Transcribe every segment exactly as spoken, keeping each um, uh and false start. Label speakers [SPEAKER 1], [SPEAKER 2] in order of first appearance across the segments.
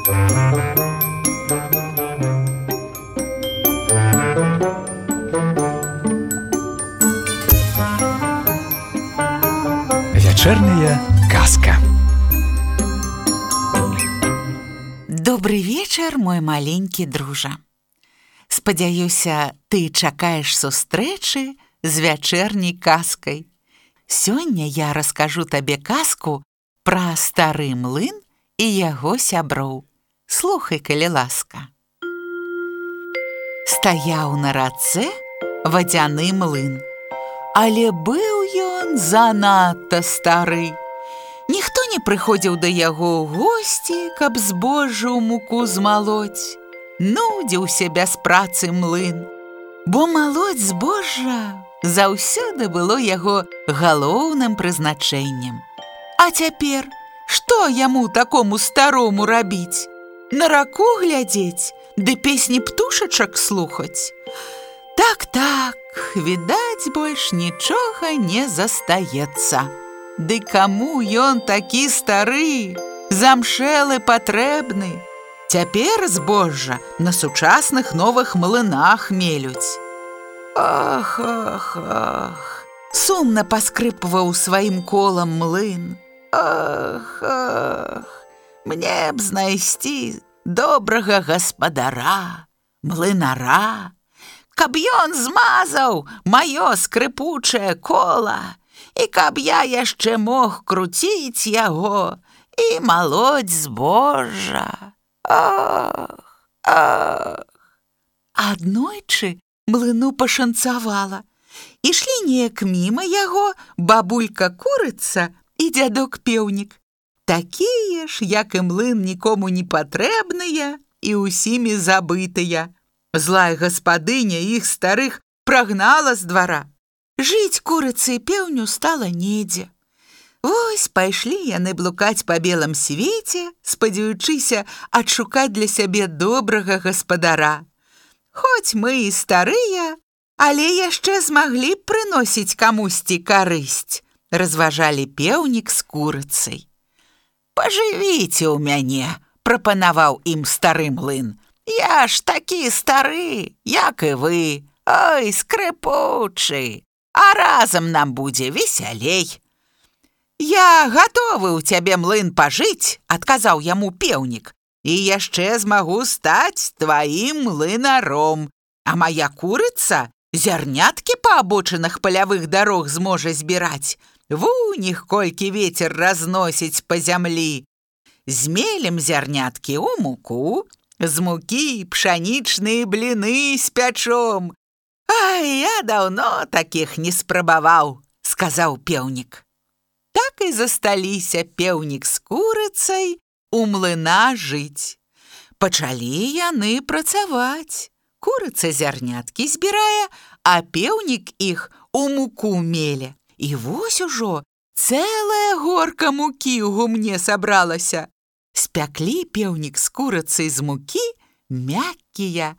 [SPEAKER 1] Вечерняя казка.
[SPEAKER 2] Добрый вечар, мой маленькі дружа. Спадзяюся, ты чакаеш сустрэчы з вячэрняй казкай. Сёння я раскажу табе казку пра стары млын і яго сяброў. Слухай, калі ласка. Стаяў на рацэ вадзяны млын, але быў ён занадта стары. Ніхто не прыходзіў да яго ў госці, каб збожжа ў муку змалоць. Нудзіўся без працы млын, бо малоць збожжа заўсёды было яго галоўным прызначэннем. А цяпер што яму такому старому рабіць? На раку глядзець, ды песні птушачак слухаць? Так-так, відаць, больш нічога не застаецца. Ды каму ён такі стары, замшэлы патрэбны? Цяпер збожжа на сучасных новых млынах мелюць. Ах, ах, ах, сумна паскрыпваў сваім колам млын. Ах, ах, мне б знайсці добрага гаспадара, млынара, каб ён змазаў маё скрыпучае кола, і каб я яшчэ мог круціць яго і малоць збожжа. Ах, ах. Аднойчы млыну пашанцавала. Ішлі неяк міма яго бабулька-курыца і дзядок-пеўнік. Такія ж, як і млын, нікому не патрэбныя і ўсімі забытыя. Злая гаспадыня іх старых прагнала з двара. Жыць курыцы і пеўню стала недзе. Вось пайшлі яны блукаць па белым свеце, спадзяючыся адшукаць для сябе добрага гаспадара. Хоць мы і старыя, але яшчэ змаглі б прыносіць камусьці карысць, разважалі пеўнік з курыцай. Пажывіце ў мяне, прапанаваў ім стары млын. Я ж такі стары, як і вы, ой, скрыпучы, а разам нам будзе весялей. Я гатовы ў цябе, млын, пажыць, адказаў яму пеўнік, і яшчэ змагу стаць тваім млынаром, а мая курыца зярняткі па абочынах палявых дарог зможа збіраць, вунь іх колькі вецер разносіць па зямлі. Змелем зярняткі ў муку, з мукі пшанічныя бліны спячом. Ай, я даўно такіх не спрабаваў, сказаў пеўнік. Так і засталіся пеўнік з курыцай у млына жыць. Пачалі яны працаваць. Курыца зярняткі збірае, а пеўнік іх у муку меле. І вось ужо цэлая горка мукі ў гумне сабралася. Спяклі пеўнік з курыцай з мукі мяккія,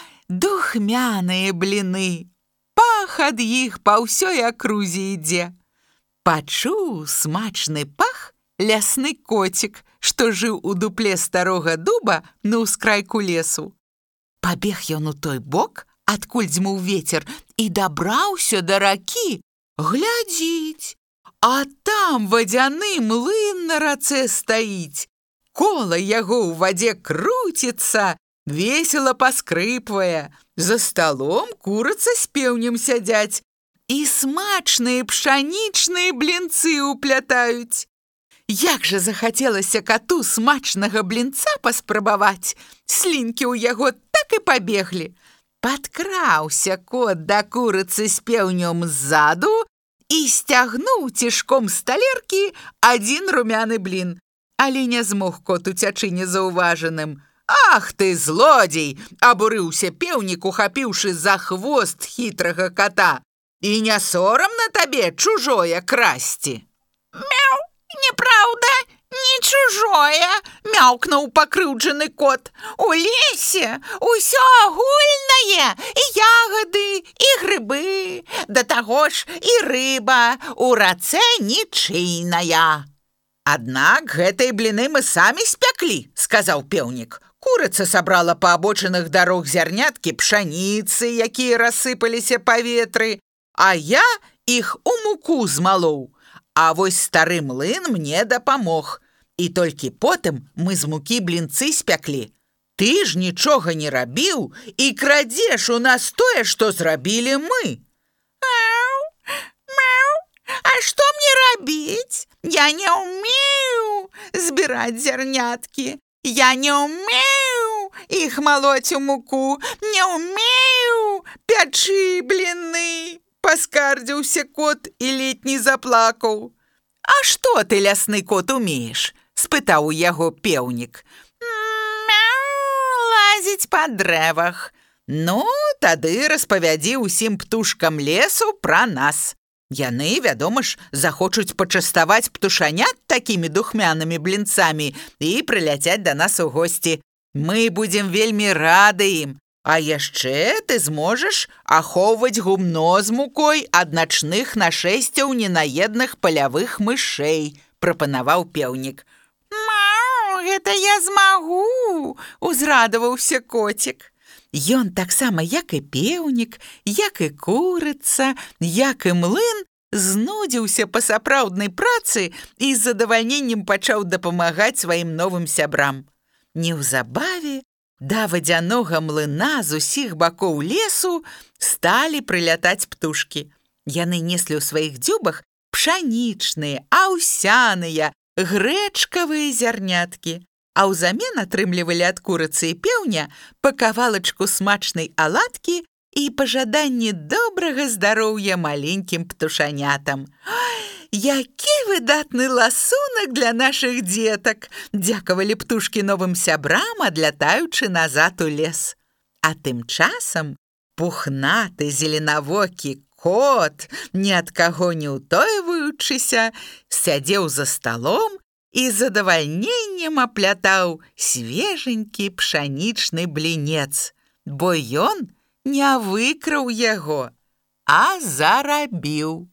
[SPEAKER 2] духмяныя бліны. Пах ад іх па ўсёй акрузе ідзе. Пачуў смачны пах лясны коцік, што жыў у дупле старога дуба на ўскрайку лесу. Пабег ён у той бок, адкуль дзьмуў вецер, і дабраўся да ракі. Глядзіць, а там вадзяны млын на рацэ стаіць. Кола яго ў вадзе круціцца, весела паскрыпвае. За сталом курыца з пеўнем сядзяць. І смачныя пшанічныя блінцы ўплятаюць. Як жа захацелася кату смачнага блінца паспрабаваць, слінкі ў яго так і пабеглі. Падкраўся кот да курыцы з пеўнем ззаду і сцягнуў цішком з талеркі адзін румяны блін. Але не змог кот уцячы незаўважаным. Ах ты, злодзей! Абурыўся пеўнік, ухапіўшы за хвост хітрага кота. І не сорамна табе чужое красці? Мяу, неправда, не чужое, мяўкнуў пакрыўджаны кот. У лесе усё агульнае, і ягады, і грыбы, да таго ж і рыба у рацэ нічыйная. Аднак гэтыя бліны мы самі спяклі, сказаў пеўнік. Курыца сабрала па абочынах дарог зярняткі пшаніцы, якія рассыпаліся па ветры, а я іх у муку змалоў. А вось стары млын мне дапамог. І толькі потым мы з мукі блінцы спяклі. Ты ж нічога не рабіў і крадзеш у нас тое, што зрабілі мы. Ау, мяу, а што мне рабіць? Я не ўмею збіраць зярняткі. Я не ўмею іх малоць у муку, не ўмею пячы бліны, паскардзіўся кот і ледь не заплакаў. А што ты, лясны кот, умееш? Спытаў у яго пеўнік. Мяу, лазіць па дрэвах. Ну, тады распавядзі ўсім птушкам лесу пра нас. Яны, вядома ж, захочуць пачаставаць птушанят такімі духмянымі блінцамі і прыляцяць да нас у госці. Мы будзем вельмі рады ім. А яшчэ ты зможаш ахоўваць гумно з мукой ад начных нашэсцяў ненаедных палявых мышэй, прапанаваў пеўнік. Мау, гэта я змагу, узрадаваўся коцік. Ён таксама, як і пеўнік, як і курыца, як і млын, знудзіўся па сапраўднай працы і з задавальненнем пачаў дапамагаць сваім новым сябрам. Неўзабаве да вадзянога млына з усіх бакоў лесу сталі прылятаць птушкі. Яны неслі ў сваіх дзюбах пшанічныя, аўсяныя, грэчкавыя зярняткі, а ўзамен атрымлівалі ад курыцы і пеўня па кавалачку смачнай аладкі і пажаданне добрага здароўя маленькім птушанятам. Які выдатны ласунак для нашых дзетак! Дзякавалі птушкі новым сябрам, адлятаючы назад у лес. А тым часам пухнаты зеленавокі кот, ні ад каго не ўтойваючыся, сядзеў за сталом і з задавальненнем аплятаў свеженькі пшанічны блінец, бо ён не выкраў яго, а зарабіў.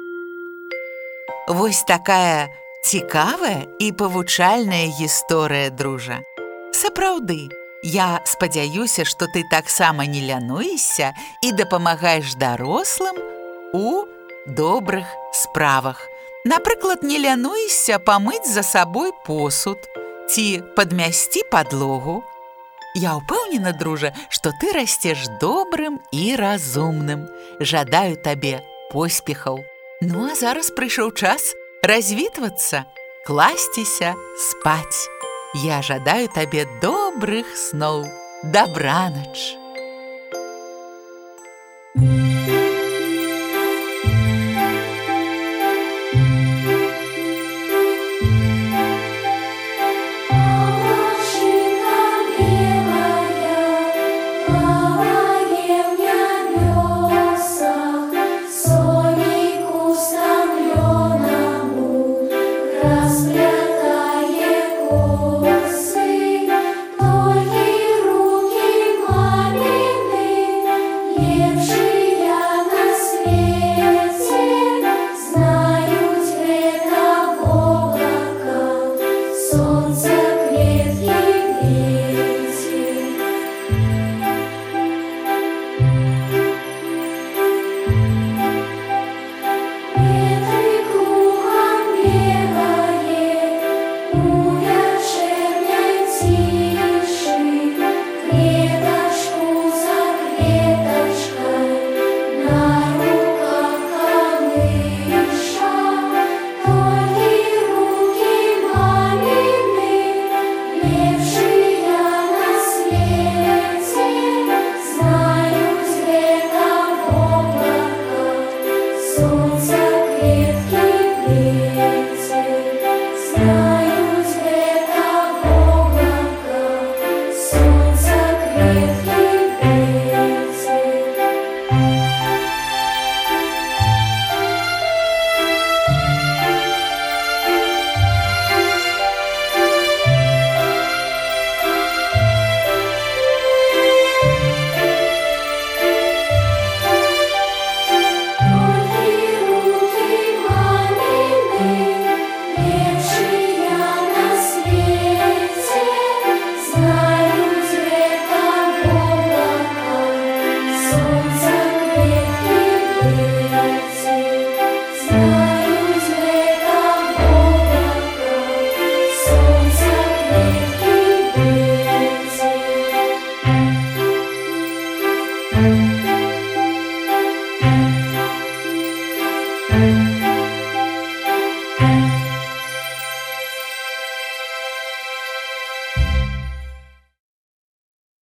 [SPEAKER 2] Вось такая цікавая і павучальная гісторыя, дружа. Сапраўды, я спадзяюся, што ты таксама не лянуешся і дапамагаеш дарослым у добрых справах. Напрыклад, не лянуешся памыць за сабой посуд ці падмясці падлогу. Я ўпэўнена, дружа, што ты расцеш добрым і разумным. Жадаю табе поспехаў. Ну, а зараз прыйшоў час развітвацца, класціся спаць. Я жадаю табе добрых сноў. Дабранач!
[SPEAKER 3] Лепш